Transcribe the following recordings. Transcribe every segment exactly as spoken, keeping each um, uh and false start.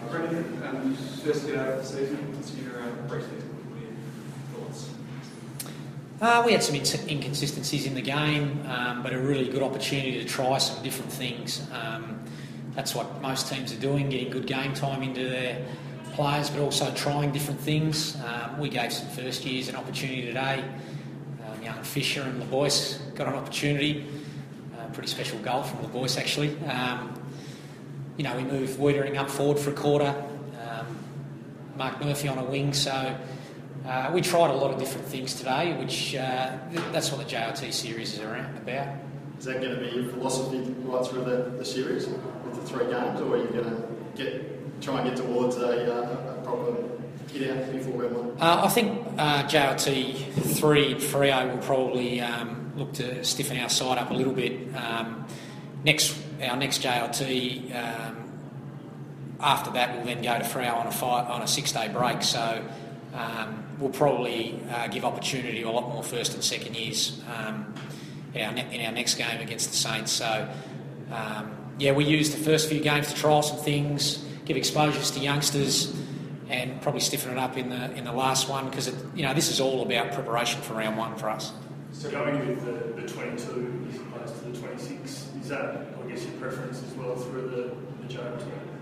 Brendan, um, first get out of the season, what's your uh, pre-season thoughts? Uh, we had some in- inconsistencies in the game, um, but a really good opportunity to try some different things. Um, that's what most teams are doing, getting good game time into their players, but also trying different things. Um, we gave some first years an opportunity today. Um, young Fisher and LeBoyce got an opportunity. Uh, pretty special goal from LeBoyce, actually. Um, you know, we moved Wiedering up forward for a quarter. Um, Mark Murphy on a wing, so uh, we tried a lot of different things today, which uh, that's what the J L T series is around about. Is that going to be your philosophy right through the, the series with the three games, or are you going to get try and get towards a, uh, a proper hit out before round one? Uh, I think uh, J L T three Freo will probably um, look to stiffen our side up a little bit. Um, next, our next J L T um, after that will then go to Freo on a five, on a six-day break. So um, we'll probably uh, give opportunity to a lot more first and second years um, in, our ne- in our next game against the Saints. So um, yeah, we used the first few games to trial some things, give exposures to youngsters, and probably stiffen it up in the in the last one because you know this is all about preparation for round one for us. So going with the, the twenty-two as opposed to the twenty-six, is that I guess your preference as well through the, the J L T?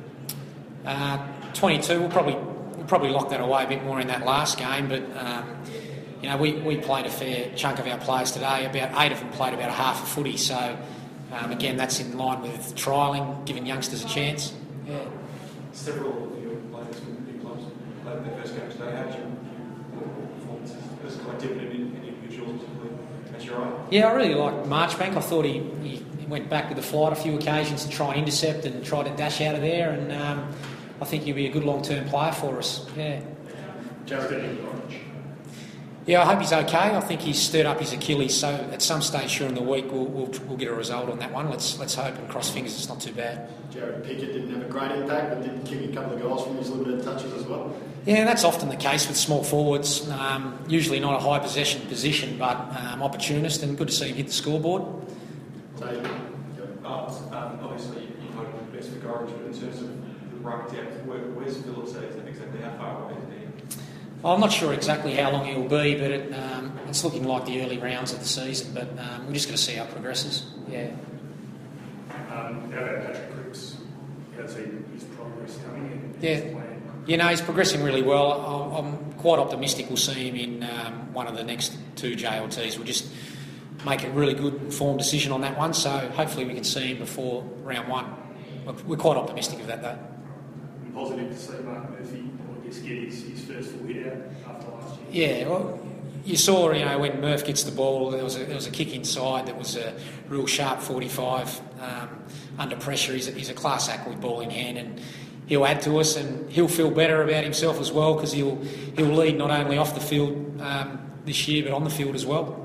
Uh, twenty-two, we'll probably we'll probably lock that away a bit more in that last game, but um, you know we, we played a fair chunk of our players today. About eight of them played about a half a footy, so um, again that's in line with trialling, giving youngsters a chance. Yeah. Several of your players from new clubs played their first game today. How did you view performances as a collective and individuals, particularly as your own? Yeah, I really liked Marchbank. I thought he, he went back with the flight a few occasions to try and intercept and try to dash out of there, and um, I think he'll be a good long-term player for us. Yeah. Jared Orange. Yeah, I hope he's okay. I think he's stirred up his Achilles, so at some stage during the week we'll, we'll, we'll get a result on that one. Let's let's hope and cross fingers it's not too bad. Jared Pickett didn't have a great impact, but did kick a couple of goals from his limited touches as well. Yeah, that's often the case with small forwards. Um, usually not a high possession position, but um, opportunist, and good to see him hit the scoreboard. So, yep. Uh, um, obviously, you voted the best for Gorringe, but in terms of the ruck depth, where, where's Phillips at? Exactly how far away is he? I'm not sure exactly how long he'll be, but it, um, it's looking like the early rounds of the season. But um, we're just going to see how it progresses. Yeah. Um, how about Patrick Cripps? How's he, his progress coming in? Yeah. His plan? You know, he's progressing really well. I'm, I'm quite optimistic we'll see him in um, one of the next two J L Ts. We'll just make a really good informed decision on that one. So hopefully we can see him before round one. We're, we're quite optimistic of that, though. And positive to see Mark Murphy, I guess, get his, his first full hit out after last year. Yeah, well, you saw, you know, when Murph gets the ball, there was a, there was a kick inside that was a real sharp forty-five um, under pressure. He's a, he's a class act with ball in hand, and he'll add to us, and he'll feel better about himself as well because he'll he'll lead not only off the field um, this year but on the field as well.